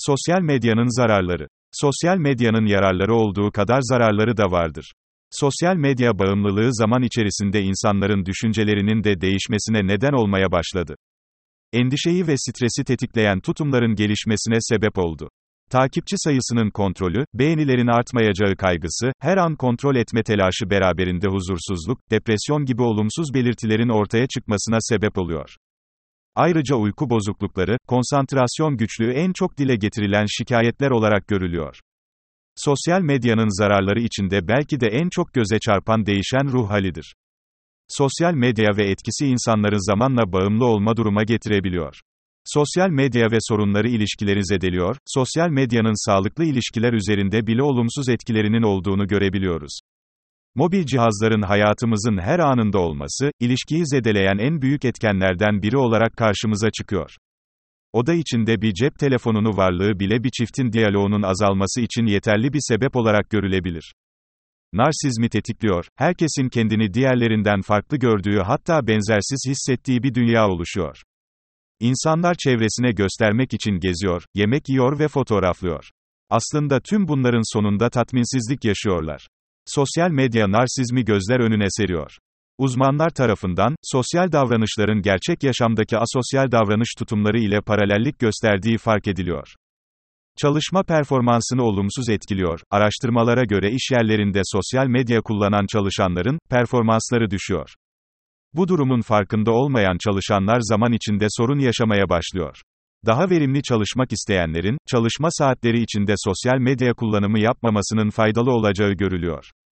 Sosyal medyanın zararları. Sosyal medyanın yararları olduğu kadar zararları da vardır. Sosyal medya bağımlılığı zaman içerisinde insanların düşüncelerinin de değişmesine neden olmaya başladı. Endişeyi ve stresi tetikleyen tutumların gelişmesine sebep oldu. Takipçi sayısının kontrolü, beğenilerin artmayacağı kaygısı, her an kontrol etme telaşı beraberinde huzursuzluk, depresyon gibi olumsuz belirtilerin ortaya çıkmasına sebep oluyor. Ayrıca uyku bozuklukları, konsantrasyon güçlüğü en çok dile getirilen şikayetler olarak görülüyor. Sosyal medyanın zararları içinde belki de en çok göze çarpan değişen ruh halidir. Sosyal medya ve etkisi insanları zamanla bağımlı olma duruma getirebiliyor. Sosyal medya ve sorunları ilişkileri zedeliyor, sosyal medyanın sağlıklı ilişkiler üzerinde bile olumsuz etkilerinin olduğunu görebiliyoruz. Mobil cihazların hayatımızın her anında olması, ilişkiyi zedeleyen en büyük etkenlerden biri olarak karşımıza çıkıyor. Oda içinde bir cep telefonunu varlığı bile bir çiftin diyaloğunun azalması için yeterli bir sebep olarak görülebilir. Narsizmi tetikliyor, herkesin kendini diğerlerinden farklı gördüğü hatta benzersiz hissettiği bir dünya oluşuyor. İnsanlar çevresine göstermek için geziyor, yemek yiyor ve fotoğraflıyor. Aslında tüm bunların sonunda tatminsizlik yaşıyorlar. Sosyal medya narsizmi gözler önüne seriyor. Uzmanlar tarafından, sosyal davranışların gerçek yaşamdaki asosyal davranış tutumları ile paralellik gösterdiği fark ediliyor. Çalışma performansını olumsuz etkiliyor. Araştırmalara göre iş yerlerinde sosyal medya kullanan çalışanların performansları düşüyor. Bu durumun farkında olmayan çalışanlar zaman içinde sorun yaşamaya başlıyor. Daha verimli çalışmak isteyenlerin, çalışma saatleri içinde sosyal medya kullanımı yapmamasının faydalı olacağı görülüyor.